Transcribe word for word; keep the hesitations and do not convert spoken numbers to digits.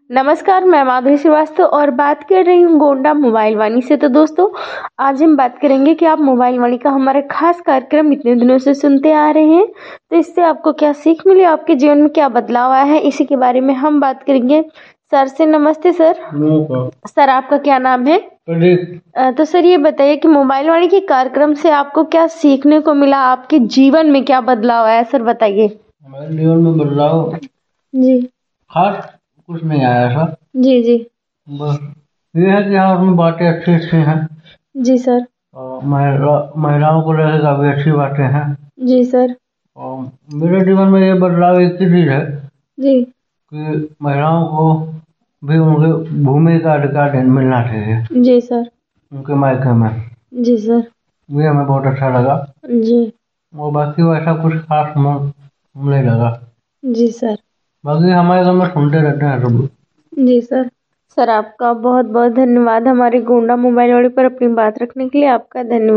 नमस्कार, मैं माधुरी श्रीवास्तव और बात कर रही हूँ गोंडा मोबाइल वाणी से। तो दोस्तों, आज हम बात करेंगे कि आप मोबाइल वाणी का हमारा खास कार्यक्रम इतने दिनों से सुनते आ रहे हैं, तो इससे आपको क्या सीख मिली, आपके जीवन में क्या बदलाव आया है, इसी के बारे में हम बात करेंगे। सर से नमस्ते। सर सर आपका क्या नाम है? तो सर ये बताइए कि मोबाइल वाणी के कार्यक्रम से आपको क्या सीखने को मिला, आपके जीवन में क्या बदलाव आया, सर बताइए। हमारे जीवन में बदलाव जी खास कुछ नहीं आया सर। जी जी बस ये है कि यहाँ उसमें बातें अच्छी अच्छी हैं जी सर। और महिला महिलाओं को लेकर काफी अच्छी बातें हैं। जी सर। और मेरे जीवन में ये बदलाव एक ही चीज है जी कि महिलाओं को भी उनके भूमि का अधिकार मिलना चाहिए जी सर। उनके मायके में। जी सर। ये हमें बहुत अच्छा लगा जी और बाकी वैसा कुछ खास मन नहीं लगा। जी सर। बाकी हमारे घर में सुनते रहते हैं सब। जी सर। सर आपका बहुत बहुत धन्यवाद हमारे गोंडा मोबाइल वाले पर अपनी बात रखने के लिए। आपका धन्यवाद।